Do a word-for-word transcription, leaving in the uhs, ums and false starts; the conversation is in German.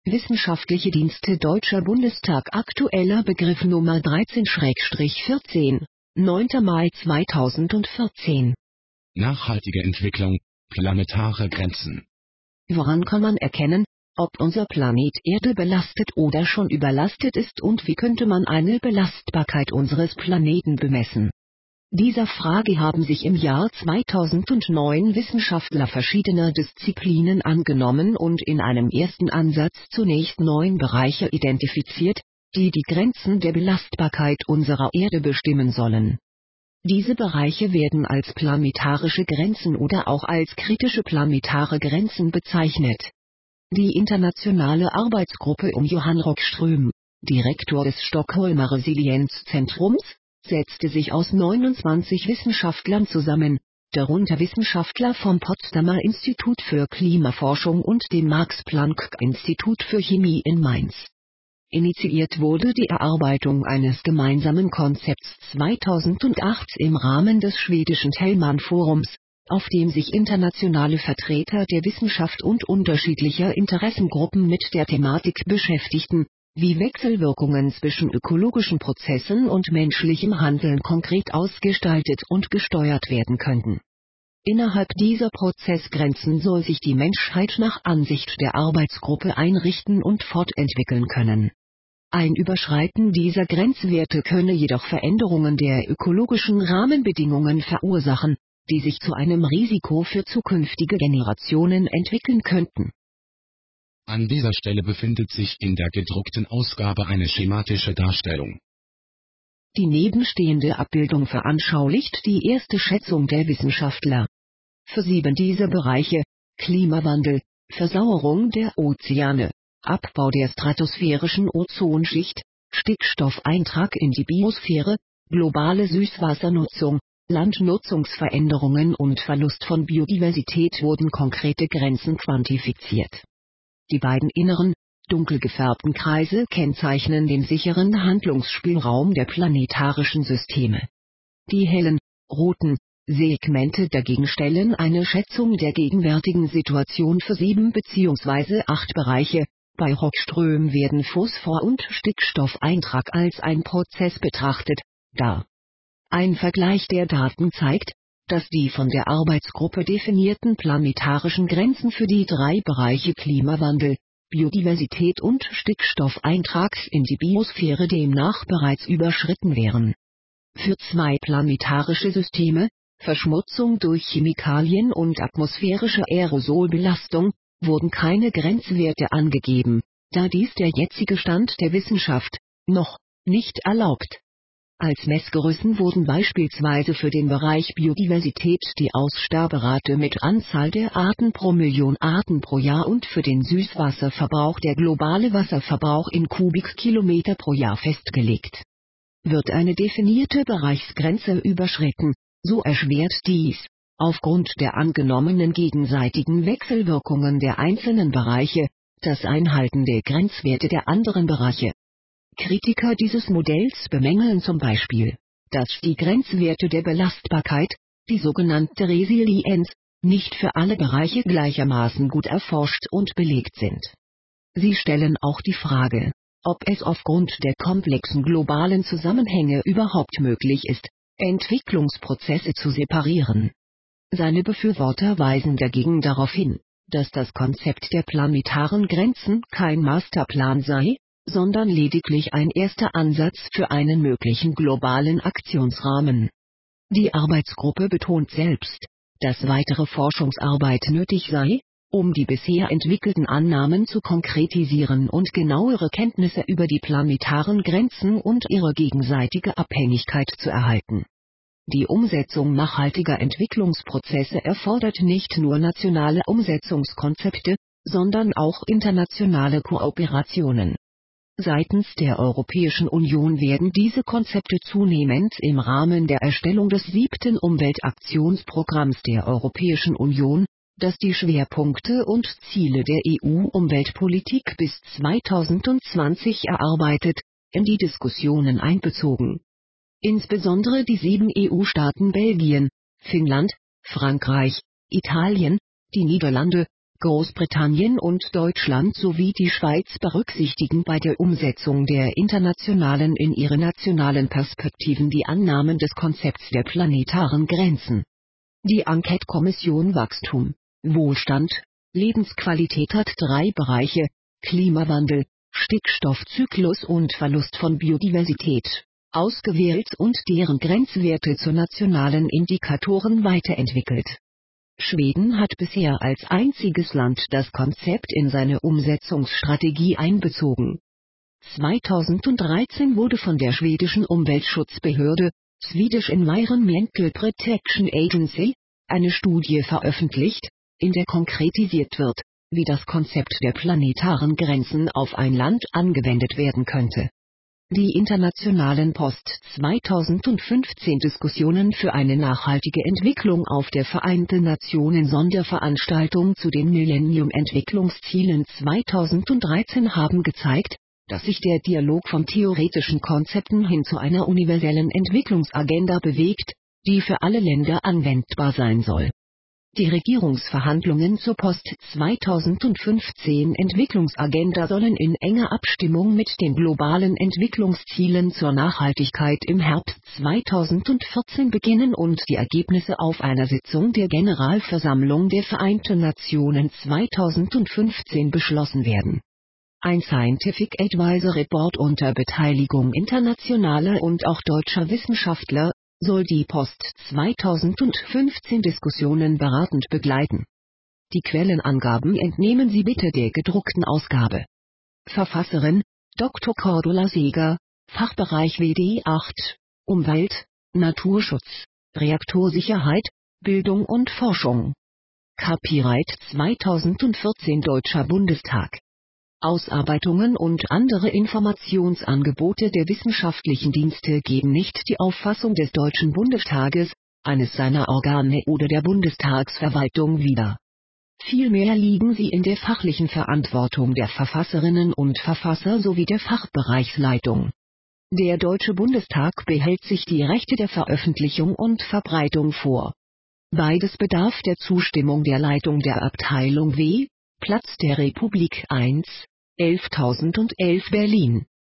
Wissenschaftliche Dienste Deutscher Bundestag. Aktueller Begriff Nummer dreizehn vierzehn, neunter Mai zweitausendvierzehn. Nachhaltige Entwicklung, planetare Grenzen. Woran kann man erkennen, ob unser Planet Erde belastet oder schon überlastet ist, und wie könnte man eine Belastbarkeit unseres Planeten bemessen? Dieser Frage haben sich im Jahr zweitausendneun Wissenschaftler verschiedener Disziplinen angenommen und in einem ersten Ansatz zunächst neun Bereiche identifiziert, die die Grenzen der Belastbarkeit unserer Erde bestimmen sollen. Diese Bereiche werden als planetarische Grenzen oder auch als kritische planetare Grenzen bezeichnet. Die internationale Arbeitsgruppe um Johan Rockström, Direktor des Stockholmer Resilienzzentrums, setzte sich aus neunundzwanzig Wissenschaftlern zusammen, darunter Wissenschaftler vom Potsdamer Institut für Klimaforschung und dem Max-Planck-Institut für Chemie in Mainz. Initiiert wurde die Erarbeitung eines gemeinsamen Konzepts zweitausendacht im Rahmen des schwedischen Tellman-Forums, auf dem sich internationale Vertreter der Wissenschaft und unterschiedlicher Interessengruppen mit der Thematik beschäftigten, wie Wechselwirkungen zwischen ökologischen Prozessen und menschlichem Handeln konkret ausgestaltet und gesteuert werden könnten. Innerhalb dieser Prozessgrenzen soll sich die Menschheit nach Ansicht der Arbeitsgruppe einrichten und fortentwickeln können. Ein Überschreiten dieser Grenzwerte könne jedoch Veränderungen der ökologischen Rahmenbedingungen verursachen, die sich zu einem Risiko für zukünftige Generationen entwickeln könnten. An dieser Stelle befindet sich in der gedruckten Ausgabe eine schematische Darstellung. Die nebenstehende Abbildung veranschaulicht die erste Schätzung der Wissenschaftler. Für sieben dieser Bereiche, Klimawandel, Versauerung der Ozeane, Abbau der stratosphärischen Ozonschicht, Stickstoffeintrag in die Biosphäre, globale Süßwassernutzung, Landnutzungsveränderungen und Verlust von Biodiversität wurden konkrete Grenzen quantifiziert. Die beiden inneren, dunkel gefärbten Kreise kennzeichnen den sicheren Handlungsspielraum der planetarischen Systeme. Die hellen, roten Segmente dagegen stellen eine Schätzung der gegenwärtigen Situation für sieben bzw. acht Bereiche. Bei Rockström werden Phosphor- und Stickstoffeintrag als ein Prozess betrachtet, dar. Ein Vergleich der Daten zeigt, dass die von der Arbeitsgruppe definierten planetarischen Grenzen für die drei Bereiche Klimawandel, Biodiversität und Stickstoffeintrag in die Biosphäre demnach bereits überschritten wären. Für zwei planetarische Systeme, Verschmutzung durch Chemikalien und atmosphärische Aerosolbelastung, wurden keine Grenzwerte angegeben, da dies der jetzige Stand der Wissenschaft noch nicht erlaubt. Als Messgrößen wurden beispielsweise für den Bereich Biodiversität die Aussterberate mit Anzahl der Arten pro Million Arten pro Jahr und für den Süßwasserverbrauch der globale Wasserverbrauch in Kubikkilometer pro Jahr festgelegt. Wird eine definierte Bereichsgrenze überschritten, so erschwert dies, aufgrund der angenommenen gegenseitigen Wechselwirkungen der einzelnen Bereiche, das Einhalten der Grenzwerte der anderen Bereiche. Kritiker dieses Modells bemängeln zum Beispiel, dass die Grenzwerte der Belastbarkeit, die sogenannte Resilienz, nicht für alle Bereiche gleichermaßen gut erforscht und belegt sind. Sie stellen auch die Frage, ob es aufgrund der komplexen globalen Zusammenhänge überhaupt möglich ist, Entwicklungsprozesse zu separieren. Seine Befürworter weisen dagegen darauf hin, dass das Konzept der planetaren Grenzen kein Masterplan sei, sondern lediglich ein erster Ansatz für einen möglichen globalen Aktionsrahmen. Die Arbeitsgruppe betont selbst, dass weitere Forschungsarbeit nötig sei, um die bisher entwickelten Annahmen zu konkretisieren und genauere Kenntnisse über die planetaren Grenzen und ihre gegenseitige Abhängigkeit zu erhalten. Die Umsetzung nachhaltiger Entwicklungsprozesse erfordert nicht nur nationale Umsetzungskonzepte, sondern auch internationale Kooperationen. Seitens der Europäischen Union werden diese Konzepte zunehmend im Rahmen der Erstellung des siebten Umweltaktionsprogramms der Europäischen Union, das die Schwerpunkte und Ziele der E U-Umweltpolitik bis zweitausendzwanzig erarbeitet, in die Diskussionen einbezogen. Insbesondere die sieben E U-Staaten Belgien, Finnland, Frankreich, Italien, die Niederlande, Großbritannien und Deutschland sowie die Schweiz berücksichtigen bei der Umsetzung der internationalen in ihre nationalen Perspektiven die Annahmen des Konzepts der planetaren Grenzen. Die Enquete-Kommission Wachstum, Wohlstand, Lebensqualität hat drei Bereiche: Klimawandel, Stickstoffzyklus und Verlust von Biodiversität ausgewählt und deren Grenzwerte zu nationalen Indikatoren weiterentwickelt. Schweden hat bisher als einziges Land das Konzept in seine Umsetzungsstrategie einbezogen. zweitausenddreizehn wurde von der schwedischen Umweltschutzbehörde, Swedish Environmental Protection Agency, eine Studie veröffentlicht, in der konkretisiert wird, wie das Konzept der planetaren Grenzen auf ein Land angewendet werden könnte. Die internationalen Post zweitausendfünfzehn Diskussionen für eine nachhaltige Entwicklung auf der Vereinten Nationen Sonderveranstaltung zu den Millennium-Entwicklungszielen zweitausenddreizehn haben gezeigt, dass sich der Dialog von theoretischen Konzepten hin zu einer universellen Entwicklungsagenda bewegt, die für alle Länder anwendbar sein soll. Die Regierungsverhandlungen zur Post zweitausendfünfzehn Entwicklungsagenda sollen in enger Abstimmung mit den globalen Entwicklungszielen zur Nachhaltigkeit im Herbst zweitausendvierzehn beginnen und die Ergebnisse auf einer Sitzung der Generalversammlung der Vereinten Nationen zweitausendfünfzehn beschlossen werden. Ein Scientific Advisory Board unter Beteiligung internationaler und auch deutscher Wissenschaftler soll die Post zweitausendfünfzehn Diskussionen beratend begleiten. Die Quellenangaben entnehmen Sie bitte der gedruckten Ausgabe. Verfasserin: Doktor Cordula Seeger, Fachbereich W D acht, Umwelt, Naturschutz, Reaktorsicherheit, Bildung und Forschung. Copyright zweitausendvierzehn Deutscher Bundestag. Ausarbeitungen und andere Informationsangebote der wissenschaftlichen Dienste geben nicht die Auffassung des Deutschen Bundestages, eines seiner Organe oder der Bundestagsverwaltung wider. Vielmehr liegen sie in der fachlichen Verantwortung der Verfasserinnen und Verfasser sowie der Fachbereichsleitung. Der Deutsche Bundestag behält sich die Rechte der Veröffentlichung und Verbreitung vor. Beides bedarf der Zustimmung der Leitung der Abteilung W, Platz der Republik eins, elftausendundelf Berlin.